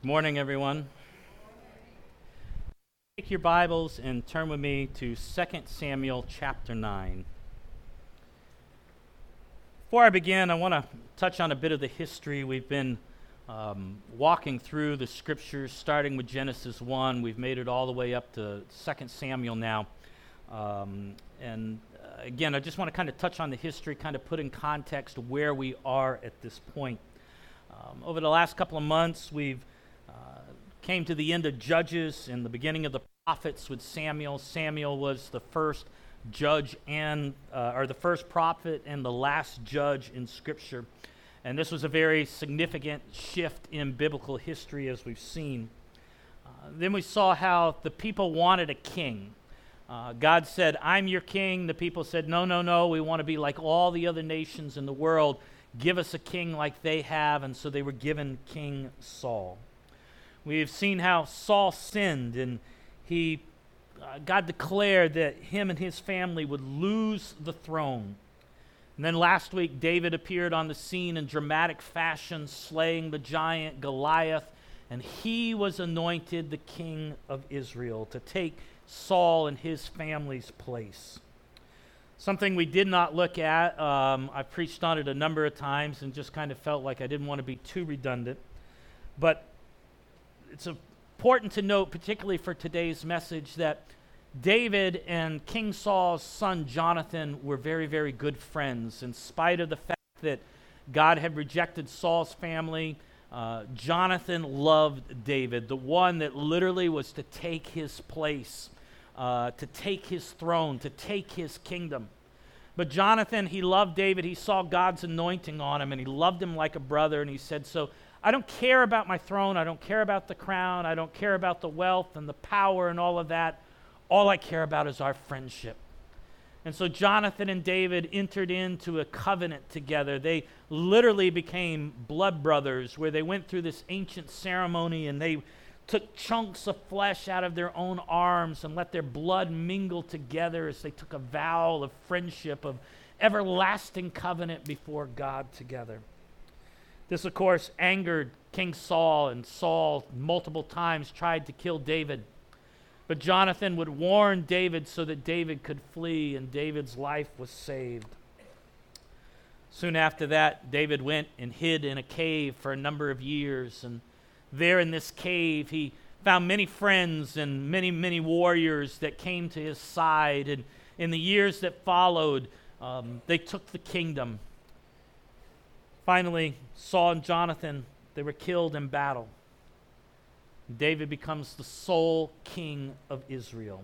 Good morning, everyone. Take your Bibles and turn with me to 2 Samuel chapter 9. Before I begin, I want to touch on a bit of the history. We've been walking through the scriptures, starting with Genesis 1. We've made it all the way up to 2 Samuel now. Again, I just want to kind of touch on the history, kind of put in context where we are at this point. Over the last couple of months, we've came to the end of Judges and the beginning of the prophets with Samuel. Samuel was the first judge or the first prophet and the last judge in Scripture. And this was a very significant shift in biblical history, as we've seen. Then we saw how the people wanted a king. God said, "I'm your king." The people said, no, we want to be like all the other nations in the world. Give us a king like they have. And so they were given King Saul. We have seen how Saul sinned, and God declared that him and his family would lose the throne. And then last week, David appeared on the scene in dramatic fashion, slaying the giant Goliath, and he was anointed the king of Israel to take Saul and his family's place. Something we did not look at, I preached on it a number of times and just kind of felt like I didn't want to be too redundant, but it's important to note, particularly for today's message, that David and King Saul's son Jonathan were very, very good friends. In spite of the fact that God had rejected Saul's family, Jonathan loved David, the one that literally was to take his place, to take his throne, to take his kingdom. But Jonathan, he loved David. He saw God's anointing on him, and he loved him like a brother, and he said, "So I don't care about my throne. I don't care about the crown. I don't care about the wealth and the power and all of that. All I care about is our friendship." And so Jonathan and David entered into a covenant together. They literally became blood brothers, where they went through this ancient ceremony and they took chunks of flesh out of their own arms and let their blood mingle together as they took a vow of friendship, of everlasting covenant before God together. This, of course, angered King Saul, and Saul multiple times tried to kill David. But Jonathan would warn David so that David could flee, and David's life was saved. Soon after that, David went and hid in a cave for a number of years, and there in this cave, he found many friends and many, many warriors that came to his side, and in the years that followed, they took the kingdom. Finally, Saul and Jonathan, they were killed in battle. David becomes the sole king of Israel.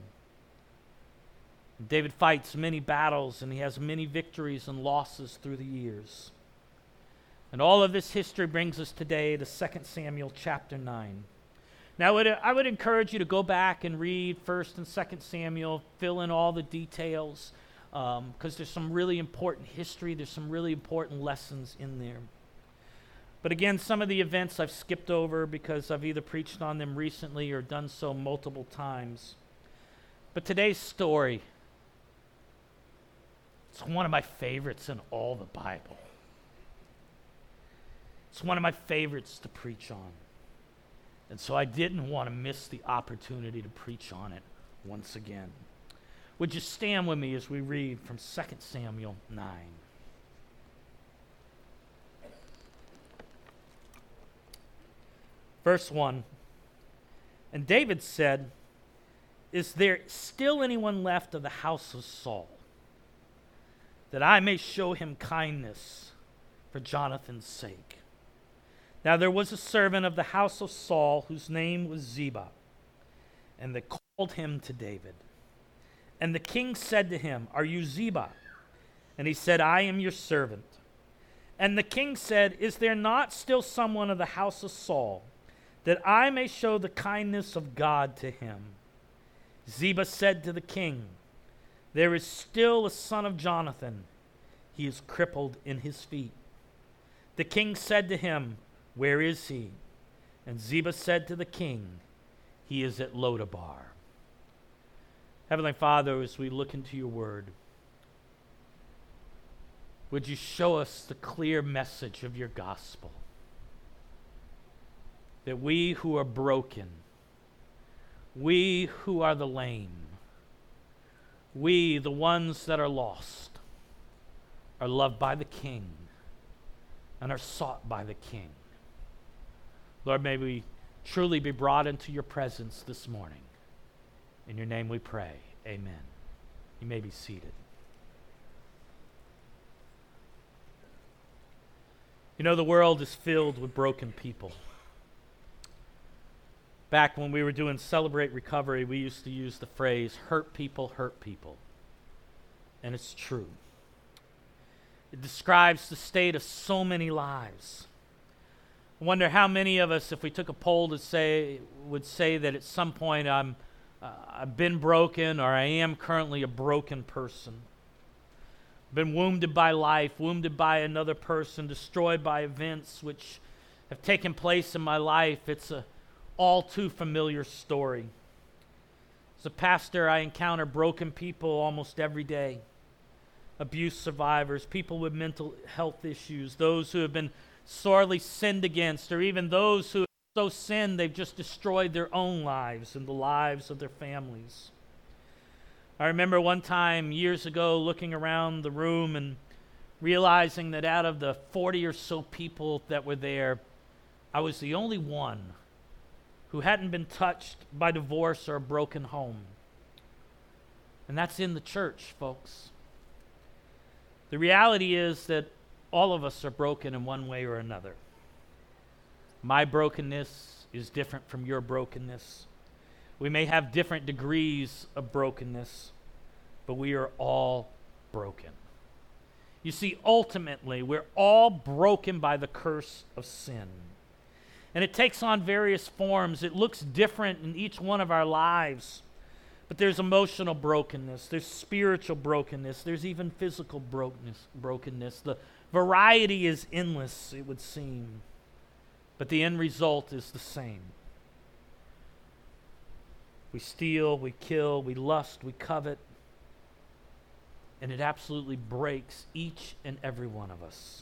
David fights many battles, and he has many victories and losses through the years. And all of this history brings us today to 2 Samuel chapter 9. Now, I would encourage you to go back and read 1 and 2 Samuel, fill in all the details, because there's some really important history, there's some really important lessons in there. But again, some of the events I've skipped over because I've either preached on them recently or done so multiple times. But today's story, it's one of my favorites in all the Bible. It's one of my favorites to preach on. And so I didn't want to miss the opportunity to preach on it once again. Would you stand with me as we read from 2 Samuel 9? Verse 1, "And David said, 'Is there still anyone left of the house of Saul, that I may show him kindness for Jonathan's sake?' Now there was a servant of the house of Saul whose name was Ziba, and they called him to David. And the king said to him, 'Are you Ziba?' And he said, 'I am your servant.' And the king said, 'Is there not still someone of the house of Saul, that I may show the kindness of God to him?' Ziba said to the king, 'There is still a son of Jonathan. He is crippled in his feet.' The king said to him, 'Where is he?' And Ziba said to the king, 'He is at Lodabar.'" Heavenly Father, as we look into your word, would you show us the clear message of your gospel? that we who are broken, we who are the lame, we, the ones that are lost, are loved by the King and are sought by the King. Lord, may we truly be brought into your presence this morning. In your name we pray. Amen. You may be seated. You know, the world is filled with broken people. Back when we were doing Celebrate Recovery, we used to use the phrase, hurt people hurt people. And it's true. It describes the state of so many lives. I wonder how many of us, if we took a poll would say that at some point I've been broken, or I am currently a broken person. Been wounded by life, wounded by another person, destroyed by events which have taken place in my life. It's a all too familiar story. As a pastor, I encounter broken people almost every day. Abuse survivors, people with mental health issues, those who have been sorely sinned against, or even those who have so sinned they've just destroyed their own lives and the lives of their families. I remember one time years ago looking around the room and realizing that out of the 40 or so people that were there, I was the only one who hadn't been touched by divorce or a broken home. And that's in the church, folks. The reality is that all of us are broken in one way or another. My brokenness is different from your brokenness. We may have different degrees of brokenness, but we are all broken. You see, ultimately, we're all broken by the curse of sin. And it takes on various forms. It looks different in each one of our lives. But there's emotional brokenness, there's spiritual brokenness, there's even physical brokenness. The variety is endless, it would seem. But the end result is the same. We steal, we kill, we lust, we covet. And it absolutely breaks each and every one of us.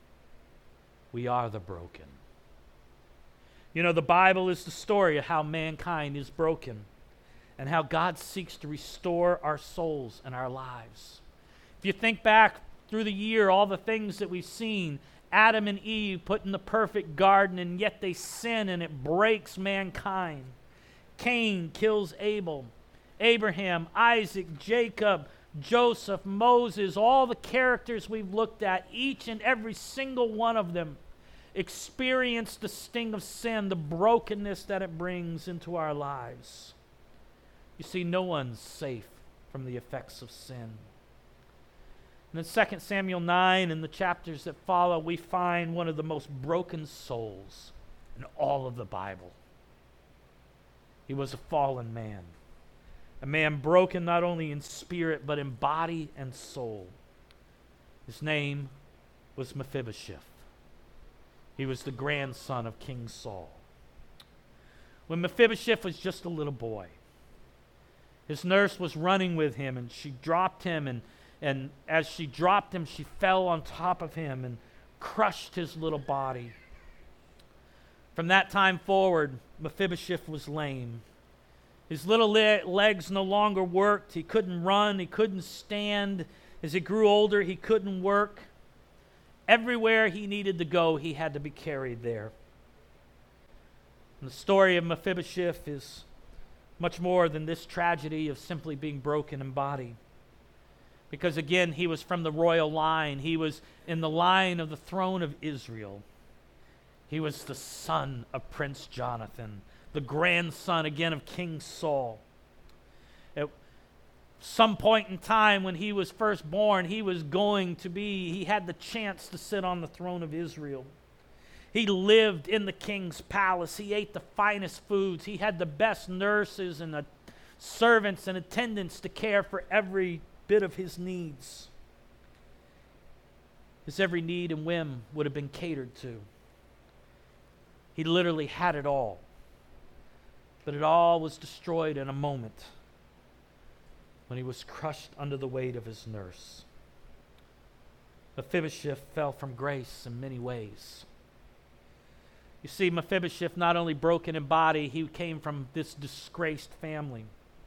We are the broken. You know, the Bible is the story of how mankind is broken and how God seeks to restore our souls and our lives. If you think back through the year, all the things that we've seen, Adam and Eve put in the perfect garden, and yet they sin and it breaks mankind. Cain kills Abel. Abraham, Isaac, Jacob, Joseph, Moses, all the characters we've looked at, each and every single one of them experienced the sting of sin, the brokenness that it brings into our lives. You see, no one's safe from the effects of sin. And in 2 Samuel 9, in the chapters that follow, we find one of the most broken souls in all of the Bible. He was a fallen man. A man broken not only in spirit, but in body and soul. His name was Mephibosheth. He was the grandson of King Saul. When Mephibosheth was just a little boy, his nurse was running with him, and she dropped him, and as she dropped him, she fell on top of him and crushed his little body. From that time forward, Mephibosheth was lame. His little legs no longer worked. He couldn't run. He couldn't stand. As he grew older, he couldn't work. Everywhere he needed to go, he had to be carried there. And the story of Mephibosheth is much more than this tragedy of simply being broken in body. Because again, he was from the royal line. He was in the line of the throne of Israel. He was the son of Prince Jonathan, the grandson again of King Saul. At some point in time when he was first born, he had the chance to sit on the throne of Israel. He lived in the king's palace. He ate the finest foods. He had the best nurses and the servants and attendants to care for every bit of his needs. His every need and whim would have been catered to. He literally had it all. But it all was destroyed in a moment when he was crushed under the weight of his nurse. Mephibosheth fell from grace in many ways. You see, Mephibosheth, not only broken in body, he came from this disgraced family.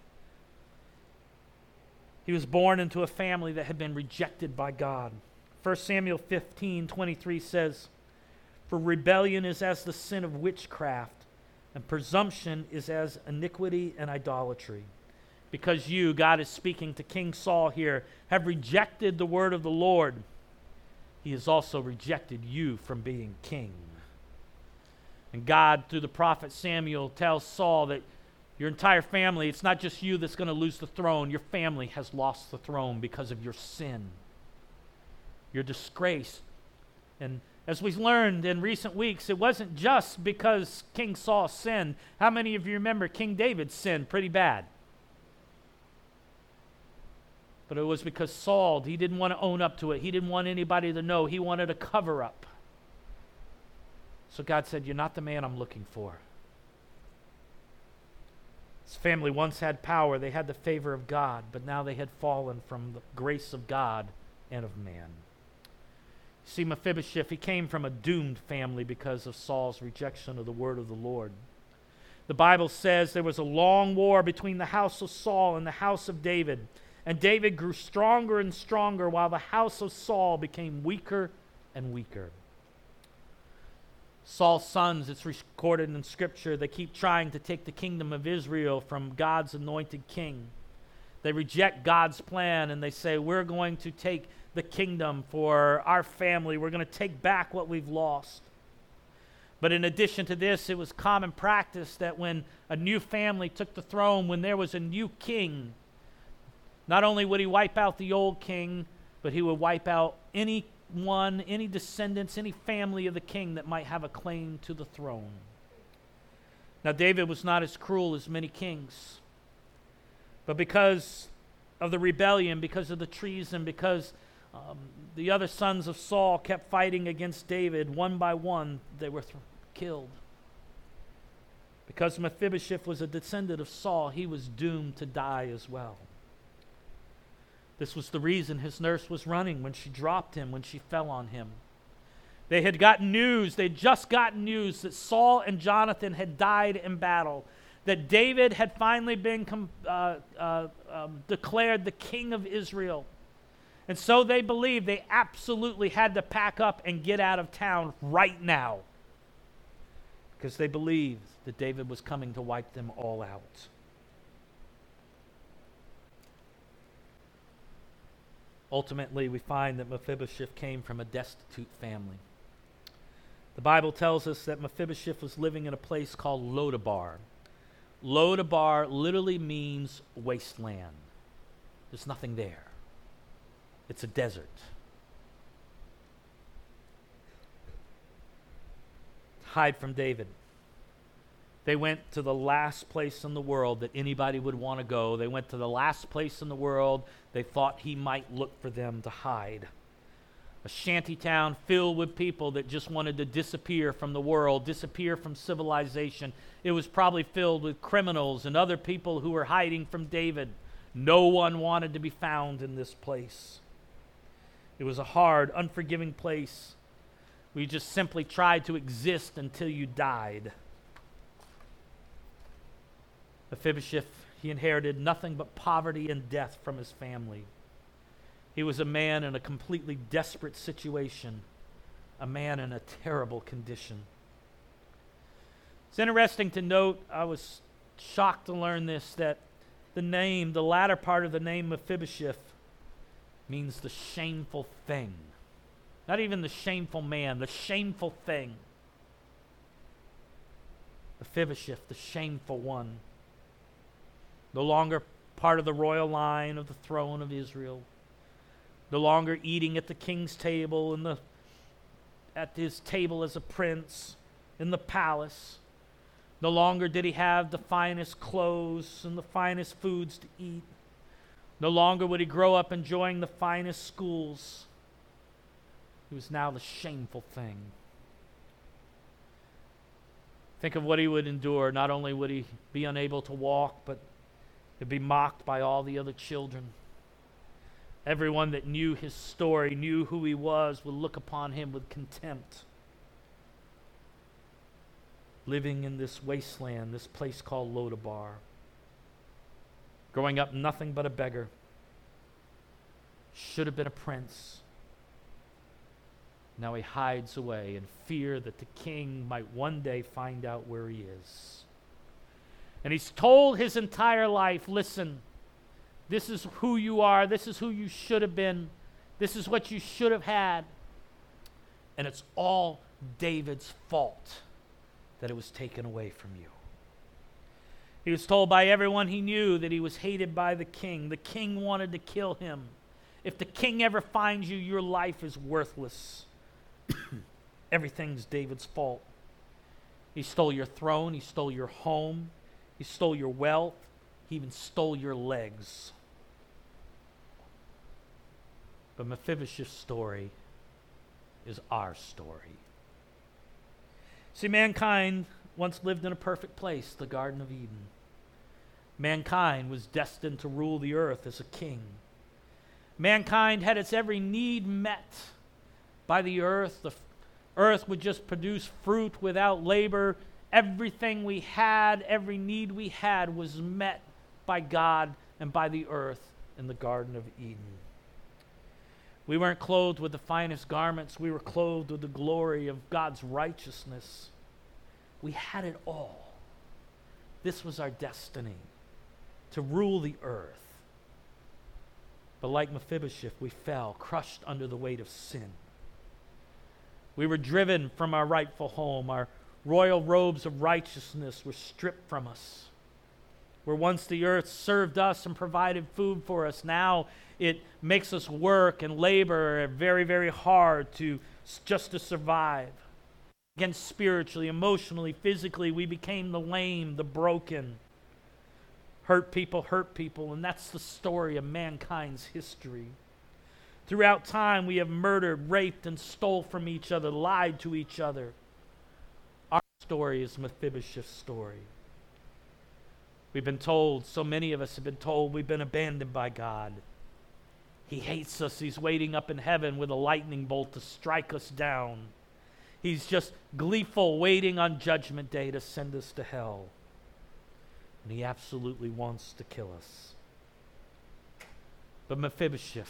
He was born into a family that had been rejected by God. 1 Samuel 15:23 says, "For rebellion is as the sin of witchcraft, and presumption is as iniquity and idolatry. Because you," God is speaking to King Saul here, "have rejected the word of the Lord, he has also rejected you from being king." And God, through the prophet Samuel, tells Saul that your entire family, it's not just you that's going to lose the throne. Your family has lost the throne because of your sin, your disgrace. And as we've learned in recent weeks, it wasn't just because King Saul sinned. How many of you remember King David sinned pretty bad? But it was because Saul, he didn't want to own up to it. He didn't want anybody to know. He wanted a cover up. So God said, "You're not the man I'm looking for." His family once had power. They had the favor of God, but now they had fallen from the grace of God and of man. You see, Mephibosheth, he came from a doomed family because of Saul's rejection of the word of the Lord. The Bible says there was a long war between the house of Saul and the house of David. And David grew stronger and stronger while the house of Saul became weaker and weaker. Saul's sons, it's recorded in Scripture, they keep trying to take the kingdom of Israel from God's anointed king. They reject God's plan and they say, "We're going to take the kingdom for our family. We're going to take back what we've lost." But in addition to this, it was common practice that when a new family took the throne, when there was a new king, not only would he wipe out the old king, but he would wipe out any descendants, any family of the king that might have a claim to the throne. Now, David was not as cruel as many kings, but because of the rebellion, because of the treason, because the other sons of Saul kept fighting against David, one by one, they were killed. Because Mephibosheth was a descendant of Saul, he was doomed to die as well. This was the reason his nurse was running when she dropped him, when she fell on him. They had gotten news, they'd just gotten news that Saul and Jonathan had died in battle, that David had finally been declared the king of Israel. And so they believed they absolutely had to pack up and get out of town right now, because they believed that David was coming to wipe them all out. Ultimately, we find that Mephibosheth came from a destitute family. The Bible tells us that Mephibosheth was living in a place called Lodabar. Lodabar literally means wasteland. There's nothing there. It's a desert. Hide from David. They went to the last place in the world that anybody would want to go. They went to the last place in the world they thought he might look for them to hide. A shanty town filled with people that just wanted to disappear from the world, disappear from civilization. It was probably filled with criminals and other people who were hiding from David. No one wanted to be found in this place. It was a hard, unforgiving place where you just simply tried to exist until you died. Mephibosheth, he inherited nothing but poverty and death from his family. He was a man in a completely desperate situation, a man in a terrible condition. It's interesting to note, I was shocked to learn this, that the latter part of the name Mephibosheth means the shameful thing. Not even the shameful man, the shameful thing. Mephibosheth, the shameful one. No longer part of the royal line of the throne of Israel. No longer eating at the king's table and at his table as a prince in the palace. No longer did he have the finest clothes and the finest foods to eat. No longer would he grow up enjoying the finest schools. He was now the shameful thing. Think of what he would endure. Not only would he be unable to walk, but he'd be mocked by all the other children. Everyone that knew his story, knew who he was, would look upon him with contempt. living in this wasteland, this place called Lodabar. Growing up nothing but a beggar. Should have been a prince. Now he hides away in fear that the king might one day find out where he is. And he's told his entire life, listen, this is who you are, this is who you should have been, this is what you should have had. And it's all David's fault that it was taken away from you. He was told by everyone he knew that he was hated by the king. The king wanted to kill him. If the king ever finds you, your life is worthless. Everything's David's fault. He stole your throne. He stole your home. He stole your wealth. He even stole your legs. But Mephibosheth's story is our story. See, mankind once lived in a perfect place, the Garden of Eden. Mankind was destined to rule the earth as a king. Mankind had its every need met by the earth. The earth would just produce fruit without labor. Everything we had, every need we had was met by God and by the earth in the Garden of Eden. We weren't clothed with the finest garments. We were clothed with the glory of God's righteousness. We had it all. This was our destiny, to rule the earth. But like Mephibosheth, we fell, crushed under the weight of sin. We were driven from our rightful home. Our royal robes of righteousness were stripped from us. Where once the earth served us and provided food for us, now it makes us work and labor very, very hard just to survive. Again, spiritually, emotionally, physically, we became the lame, the broken. Hurt people, and that's the story of mankind's history. Throughout time, we have murdered, raped, and stole from each other, lied to each other. Our story is Mephibosheth's story. We've been told, so many of us have been told, we've been abandoned by God. He hates us. He's waiting up in heaven with a lightning bolt to strike us down. He's just gleeful, waiting on Judgment Day to send us to hell. And he absolutely wants to kill us. But Mephibosheth,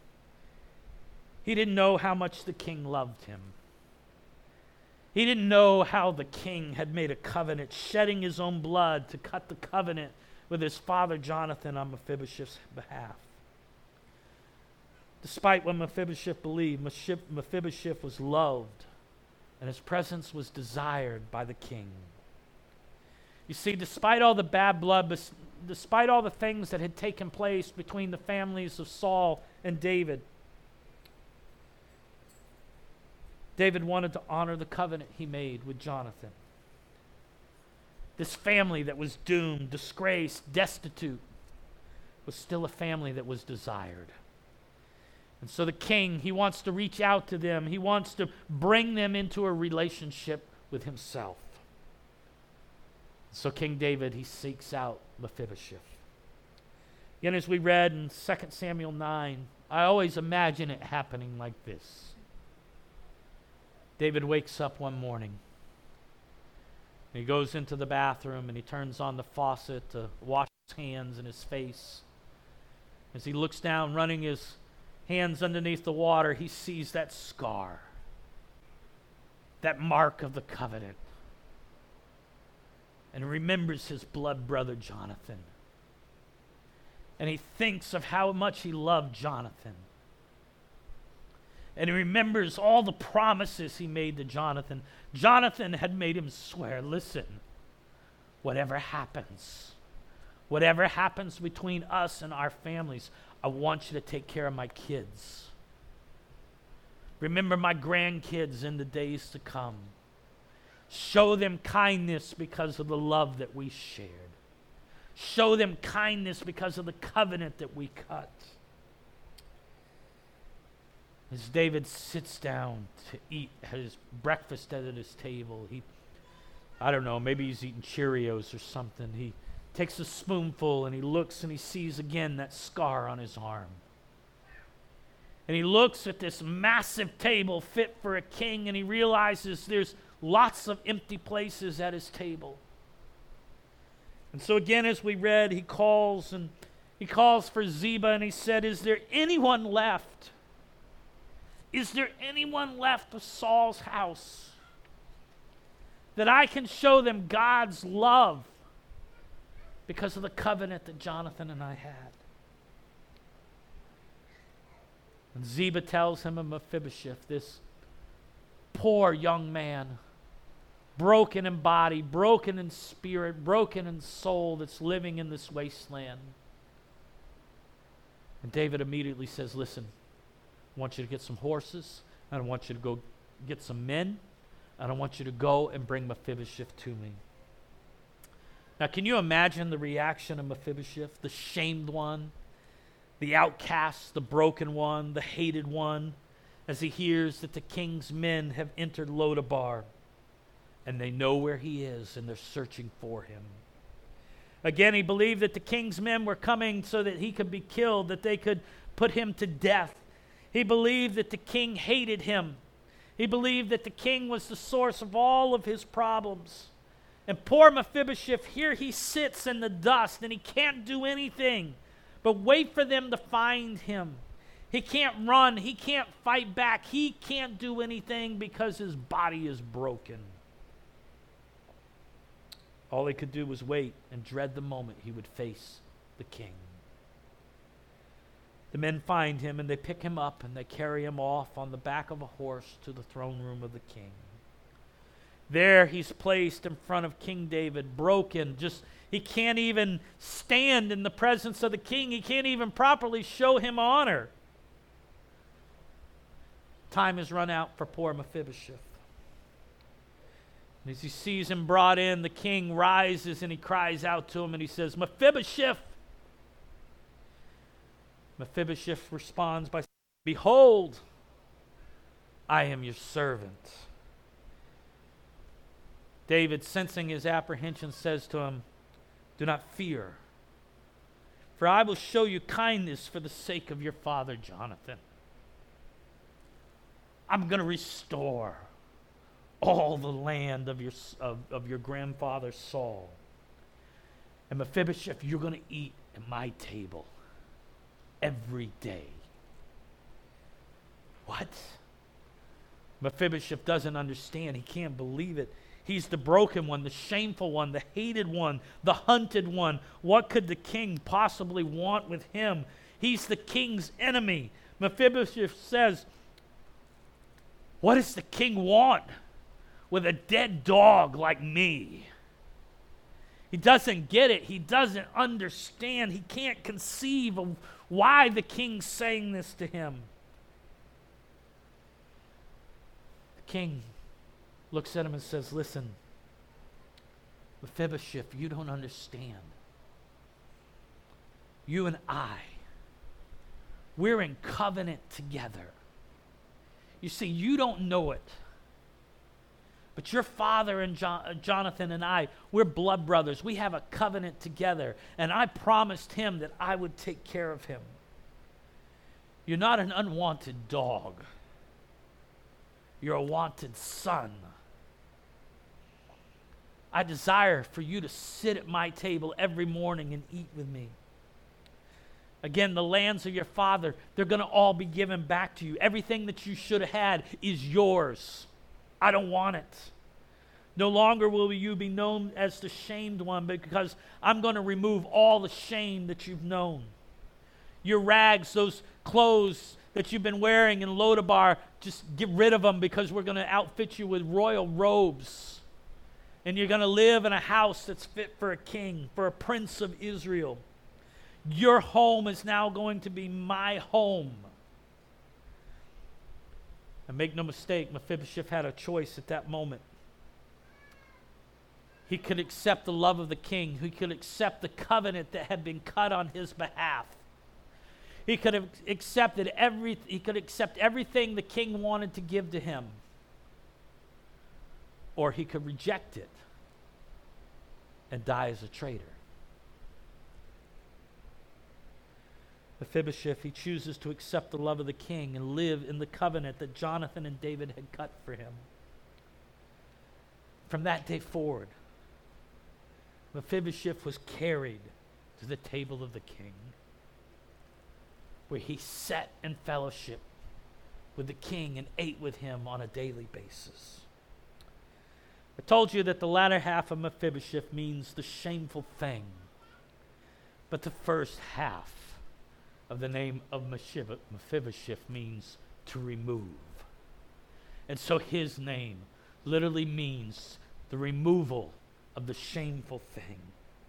he didn't know how much the king loved him. He didn't know how the king had made a covenant, shedding his own blood to cut the covenant with his father Jonathan on Mephibosheth's behalf. Despite what Mephibosheth believed, Mephibosheth was loved, and his presence was desired by the king. You see, despite all the bad blood, despite all the things that had taken place between the families of Saul and David, David wanted to honor the covenant he made with Jonathan. This family that was doomed, disgraced, destitute, was still a family that was desired. And so the king, he wants to reach out to them. He wants to bring them into a relationship with himself. So King David, he seeks out Mephibosheth. Again, as we read in 2 Samuel 9, I always imagine it happening like this. David wakes up one morning. He goes into the bathroom and he turns on the faucet to wash his hands and his face. As he looks down, running his hands underneath the water, he sees that scar, that mark of the covenant. And remembers his blood brother Jonathan. And he thinks of how much he loved Jonathan. And he remembers all the promises he made to Jonathan. Jonathan had made him swear, listen, whatever happens between us and our families, I want you to take care of my kids. Remember my grandkids in the days to come. Show them kindness because of the love that we shared. Show them kindness because of the covenant that we cut. As David sits down to eat his breakfast at his table, I don't know, maybe he's eating Cheerios or something. He takes a spoonful and he looks and he sees again that scar on his arm. And he looks at this massive table fit for a king and he realizes there's lots of empty places at his table. And so again, as we read, he calls for Ziba, and he said, is there anyone left? Is there anyone left of Saul's house that I can show them God's love because of the covenant that Jonathan and I had? And Ziba tells him of Mephibosheth, this poor young man, broken in body, broken in spirit, broken in soul, that's living in this wasteland. And David immediately says, listen, I want you to get some horses. I don't want you to go get some men. I don't want you to go and bring Mephibosheth to me. Now, can you imagine the reaction of Mephibosheth, the shamed one, the outcast, the broken one, the hated one, as he hears that the king's men have entered Lodabar, and they know where he is, and they're searching for him. Again, he believed that the king's men were coming so that he could be killed, that they could put him to death. He believed that the king hated him. He believed that the king was the source of all of his problems. And poor Mephibosheth, here he sits in the dust, and he can't do anything but wait for them to find him. He can't run. He can't fight back. He can't do anything because his body is broken. All he could do was wait and dread the moment he would face the king. The men find him, and they pick him up, and they carry him off on the back of a horse to the throne room of the king. There he's placed in front of King David, broken. He can't even stand in the presence of the king. He can't even properly show him honor. Time has run out for poor Mephibosheth. And as he sees him brought in, the king rises and he cries out to him and he says, Mephibosheth! Mephibosheth responds by saying, behold, I am your servant. David, sensing his apprehension, says to him, do not fear, for I will show you kindness for the sake of your father Jonathan. I'm going to restore all the land of your grandfather Saul. And Mephibosheth, you're going to eat at my table every day. What? Mephibosheth doesn't understand. He can't believe it. He's the broken one, the shameful one, the hated one, the hunted one. What could the king possibly want with him? He's the king's enemy. Mephibosheth says, what does the king want with a dead dog like me? He doesn't get it. He doesn't understand. He can't conceive of why the king's saying this to him. The king looks at him and says, listen, Mephibosheth, you don't understand. You and I, we're in covenant together. You see, you don't know it, but your father and Jonathan and I, we're blood brothers. We have a covenant together, and I promised him that I would take care of him. You're not an unwanted dog. You're a wanted son. I desire for you to sit at my table every morning and eat with me. Again, the lands of your father, they're going to all be given back to you. Everything that you should have had is yours. I don't want it. No longer will you be known as the shamed one, because I'm going to remove all the shame that you've known. Your rags, those clothes that you've been wearing in Lodabar, just get rid of them, because we're going to outfit you with royal robes. And you're going to live in a house that's fit for a king, for a prince of Israel. Your home is now going to be my home. And make no mistake, Mephibosheth had a choice at that moment. He could accept the love of the king. He could accept the covenant that had been cut on his behalf. He could have accepted everything the king wanted to give to him. Or he could reject it and die as a traitor. Mephibosheth, he chooses to accept the love of the king and live in the covenant that Jonathan and David had cut for him. From that day forward, Mephibosheth was carried to the table of the king, where he sat in fellowship with the king and ate with him on a daily basis. I told you that the latter half of Mephibosheth means the shameful thing, but the first half of the name of Mephibosheth means to remove. And so his name literally means the removal of the shameful thing.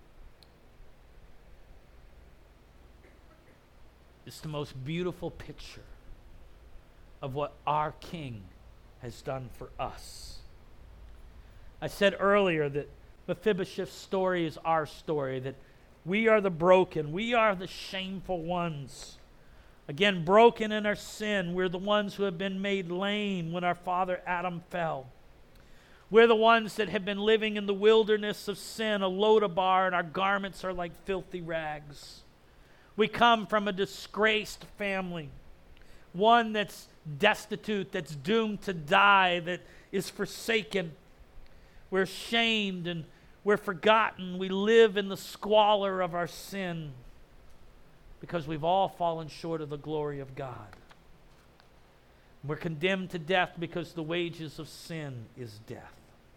It's the most beautiful picture of what our King has done for us. I said earlier that Mephibosheth's story is our story, that we are the broken, we are the shameful ones. Again, broken in our sin, we're the ones who have been made lame when our father Adam fell. We're the ones that have been living in the wilderness of sin, a Lodabar, and our garments are like filthy rags. We come from a disgraced family, one that's destitute, that's doomed to die, that is forsaken. We're shamed and we're forgotten. We live in the squalor of our sin because we've all fallen short of the glory of God. We're condemned to death because the wages of sin is death.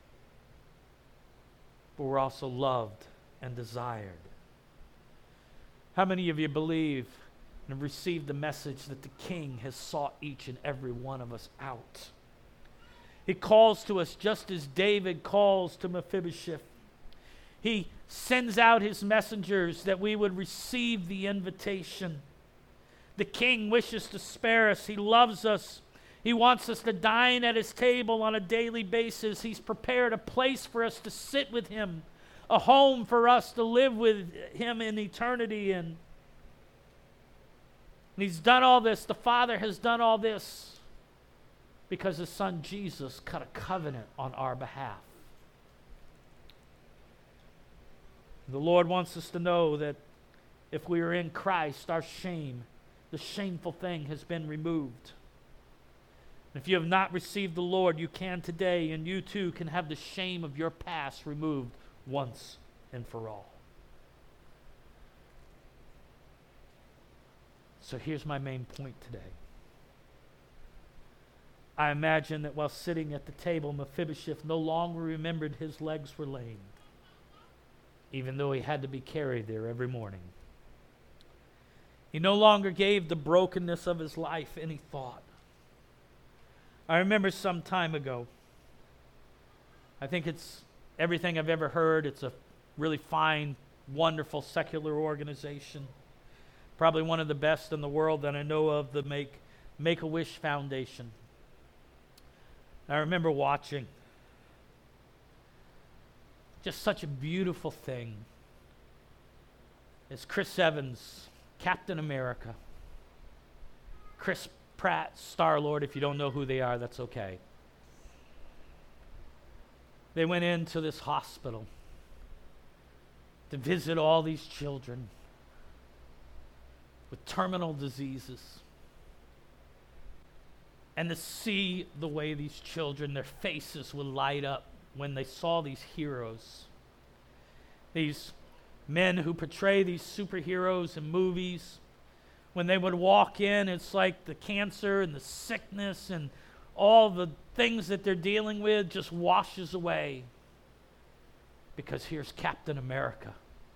But we're also loved and desired. How many of you believe and have received the message that the King has sought each and every one of us out? He calls to us just as David calls to Mephibosheth. He sends out his messengers that we would receive the invitation. The King wishes to spare us. He loves us. He wants us to dine at his table on a daily basis. He's prepared a place for us to sit with him, a home for us to live with him in eternity. And he's done all this. The Father has done all this because his Son Jesus cut a covenant on our behalf. The Lord wants us to know that if we are in Christ, our shame, the shameful thing, has been removed. If you have not received the Lord, you can today, and you too can have the shame of your past removed once and for all. So here's my main point today. I imagine that while sitting at the table, Mephibosheth no longer remembered his legs were lame, even though he had to be carried there every morning. He no longer gave the brokenness of his life any thought. I remember some time ago, I think it's everything I've ever heard. It's a really fine, wonderful secular organization. Probably one of the best in the world that I know of, the Make-A-Wish Foundation. I remember watching. Just such a beautiful thing. It's Chris Evans, Captain America. Chris Pratt, Star-Lord. If you don't know who they are, that's okay. They went into this hospital to visit all these children with terminal diseases, and to see the way these children, their faces would light up when they saw these heroes, these men who portray these superheroes in movies. When they would walk in, it's like the cancer and the sickness and all the things that they're dealing with just washes away, because here's Captain America.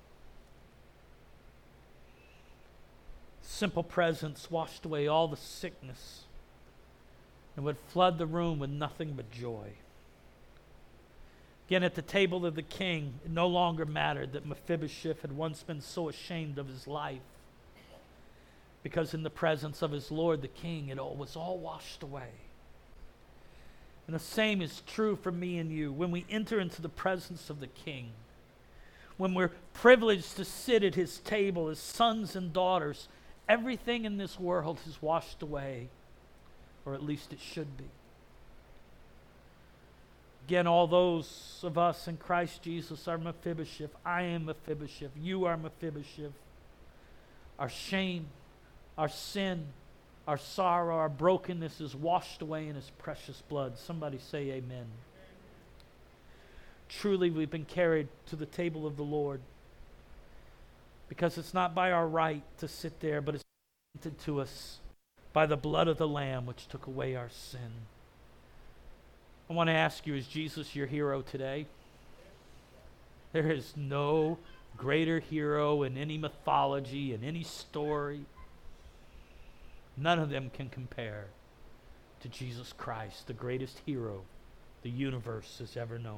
Simple presence washed away all the sickness and would flood the room with nothing but joy. Again, at the table of the king, it no longer mattered that Mephibosheth had once been so ashamed of his life, because in the presence of his Lord, the king, it all was all washed away. And the same is true for me and you. When we enter into the presence of the king, when we're privileged to sit at his table as sons and daughters, everything in this world is washed away, or at least it should be. Again, all those of us in Christ Jesus are Mephibosheth. I am Mephibosheth. You are Mephibosheth. Our shame, our sin, our sorrow, our brokenness is washed away in his precious blood. Somebody say amen. truly we've been carried to the table of the Lord. Because it's not by our right to sit there, but it's granted to us by the blood of the Lamb which took away our sin. I want to ask you, is Jesus your hero today? There is no greater hero in any mythology, in any story. None of them can compare to Jesus Christ, the greatest hero the universe has ever known.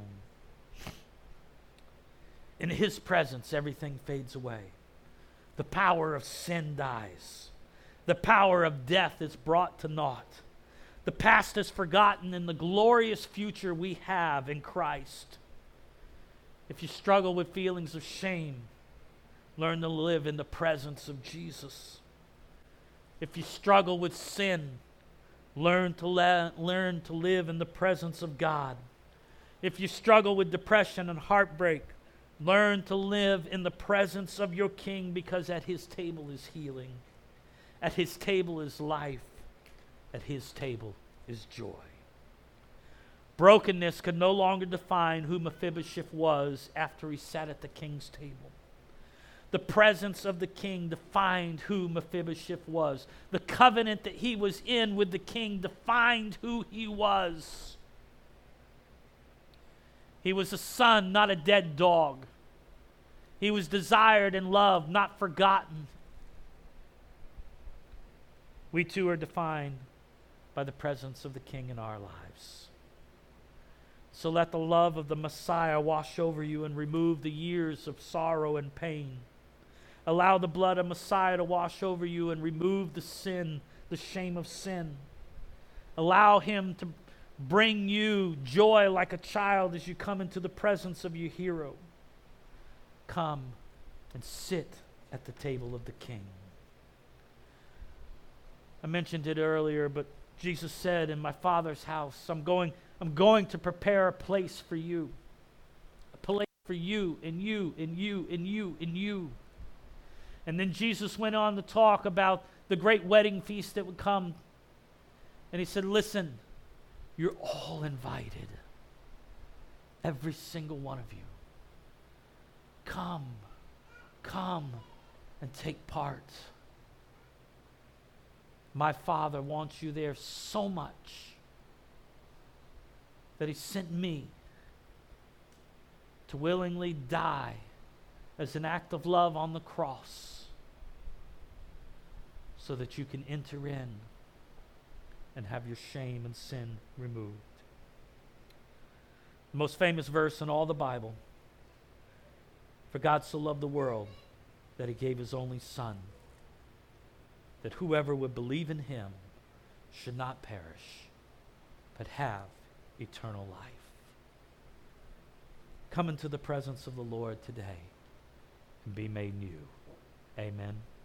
In his presence, everything fades away. The power of sin dies. The power of death is brought to naught. The past is forgotten, and the glorious future we have in Christ. If you struggle with feelings of shame, learn to live in the presence of Jesus. If you struggle with sin, learn to live in the presence of God. If you struggle with depression and heartbreak, learn to live in the presence of your King, because at his table is healing. At his table is life. At his table is joy. Brokenness could no longer define who Mephibosheth was after he sat at the king's table. The presence of the king defined who Mephibosheth was. The covenant that he was in with the king defined who he was. He was a son, not a dead dog. He was desired and loved, not forgotten. We too are defined by the presence of the King in our lives. So let the love of the Messiah wash over you and remove the years of sorrow and pain. Allow the blood of Messiah to wash over you and remove the sin, the shame of sin. Allow him to bring you joy like a child as you come into the presence of your hero. Come and sit at the table of the King. I mentioned it earlier, but Jesus said, in my Father's house, I'm going to prepare a place for you. A place for you and you and you and you and you. And then Jesus went on to talk about the great wedding feast that would come. And he said, listen, you're all invited. Every single one of you. Come and take part. My Father wants you there so much that he sent me to willingly die as an act of love on the cross so that you can enter in and have your shame and sin removed. The most famous verse in all the Bible: for God so loved the world that he gave his only Son, that whoever would believe in him should not perish, but have eternal life. Come into the presence of the Lord today and be made new. Amen.